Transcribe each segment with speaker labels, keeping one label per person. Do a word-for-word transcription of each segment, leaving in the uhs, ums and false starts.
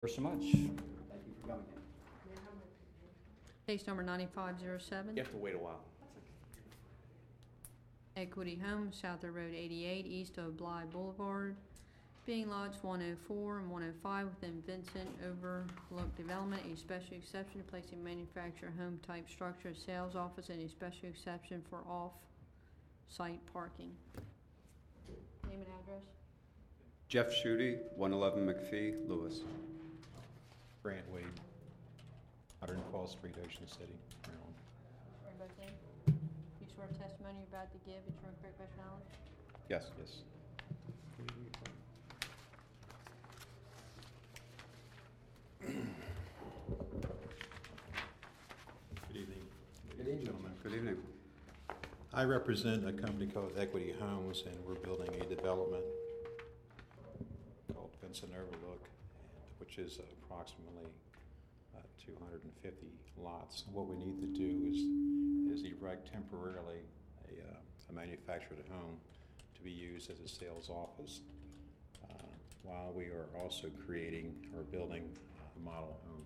Speaker 1: Thank you so much.
Speaker 2: Thank you for coming in.
Speaker 3: Case number ninety-five oh seven.
Speaker 1: You have to wait a while.
Speaker 3: Equity Homes, Souther Road eighty-eight, east of Bly Boulevard, being lots one oh four and one oh five within Vincent Overlook Development, a special exception to placing manufactured home-type structure, a sales office, and a special exception for off-site parking. Name and address?
Speaker 4: Jeff Schutte, one eleven McPhee, Lewis.
Speaker 5: Grant Wade, one twelfth Street, Ocean City, Maryland.
Speaker 3: Everybody's name? You swear testimony you're about to give is true and correct best knowledge?
Speaker 4: Yes.
Speaker 5: Yes. Good evening.
Speaker 2: Good evening.
Speaker 5: Gentlemen.
Speaker 4: Good evening.
Speaker 5: I represent a company called Equity Homes, and we're building a development called Vincent Overlook, which is approximately uh, two hundred fifty lots. What we need to do is, is erect temporarily a, uh, a manufactured home to be used as a sales office uh, while we are also creating or building a model home.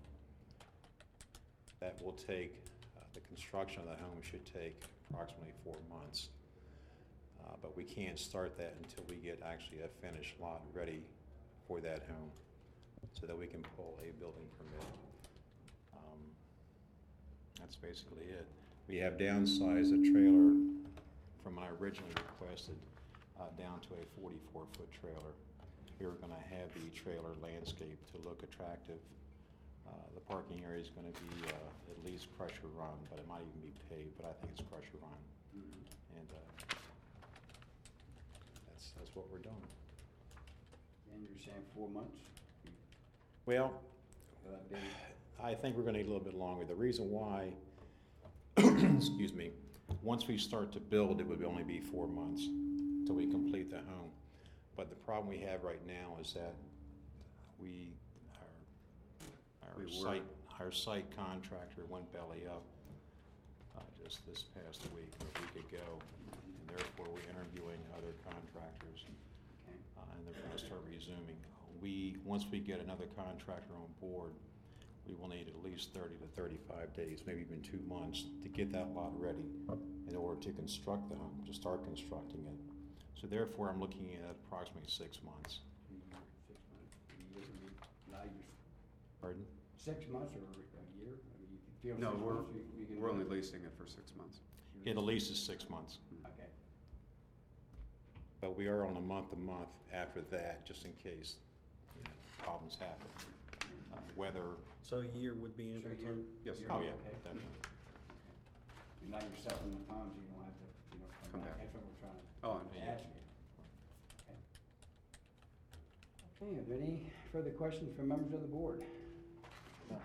Speaker 5: That will take, uh, the construction of the home should take approximately four months. Uh, but we can't start that until we get actually a finished lot ready for that home so that we can pull a building permit. Um, that's basically it. We have downsized the trailer from my originally requested uh, down to a forty-four foot trailer. We were going to have the trailer landscape to look attractive. Uh, the parking area is going to be uh, at least pressure run, but it might even be paved, but I think it's pressure run. Mm-hmm. And uh, that's, that's what we're doing.
Speaker 2: And you're saying four months?
Speaker 5: Well,
Speaker 2: Will that be?
Speaker 5: I think we're going to need a little bit longer. The reason why, excuse me, once we start to build, it would only be four months till we complete the home. But the problem we have right now is that we, our, our
Speaker 4: We were-
Speaker 5: site, our site contractor went belly up uh, just this past week, or a week ago, and therefore we're interviewing other contractors,
Speaker 2: Okay.
Speaker 5: uh, and they're going to start resuming. We, once we get another contractor on board, we will need at least thirty to thirty-five days, maybe even two months, to get that lot ready in order to construct the home, to start constructing it. So therefore, I'm looking at approximately six months.
Speaker 2: Six months, a year, I mean, now you're,
Speaker 5: Pardon?
Speaker 2: six months or a year? I mean, you can feel
Speaker 4: No,
Speaker 2: six
Speaker 4: we're,
Speaker 2: months, you- you can
Speaker 4: we're
Speaker 2: do
Speaker 4: only
Speaker 2: it.
Speaker 4: leasing it for six months.
Speaker 5: Yeah, the lease is six months,
Speaker 2: Okay.
Speaker 5: but we are on a month-to-month after that, just in case, you know, problems happen. Uh, Whether,
Speaker 6: So a year would be
Speaker 2: So
Speaker 6: ample
Speaker 2: you're,
Speaker 6: time?
Speaker 4: Yes.
Speaker 2: you're
Speaker 5: oh yeah,
Speaker 2: okay.
Speaker 5: definitely.
Speaker 2: You're not yourself in the ponds, you don't have to, you know,
Speaker 4: Come
Speaker 2: come back.
Speaker 4: back.
Speaker 2: That's what we're trying to
Speaker 4: Oh, I
Speaker 2: ask you. Okay. Okay, are there any further questions from members of the board? No.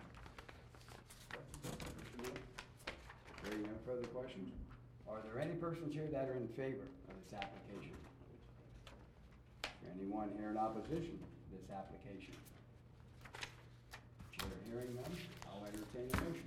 Speaker 2: Hearing no further questions, are there any persons here that are in favor of this application? Is there anyone here in opposition to this application? Chair hearing none, I'll entertain a motion.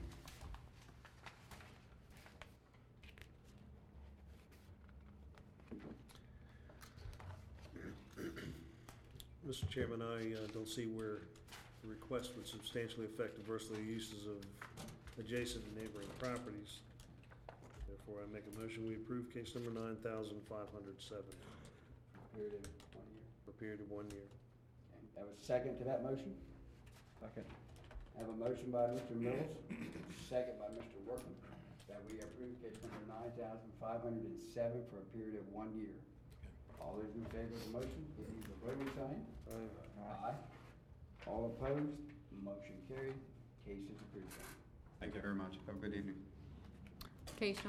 Speaker 6: Mister Chairman, I uh, don't see where the request would substantially affect adversely the uses of adjacent and neighboring properties. Therefore, I make a motion, we approve case number nine thousand five hundred seven
Speaker 2: Period of one year.
Speaker 6: for a period of one year.
Speaker 2: Okay, that was second to that motion?
Speaker 6: Second.
Speaker 2: I have a motion by Mister Mills, second by Mister Workman, that we approve case number nine thousand five hundred and seven for a period of one year. All those in favor of the motion, give me the voting sign. Aye. All opposed, motion carried, case is approved.
Speaker 4: Thank you very much. Have a good evening.
Speaker 3: Case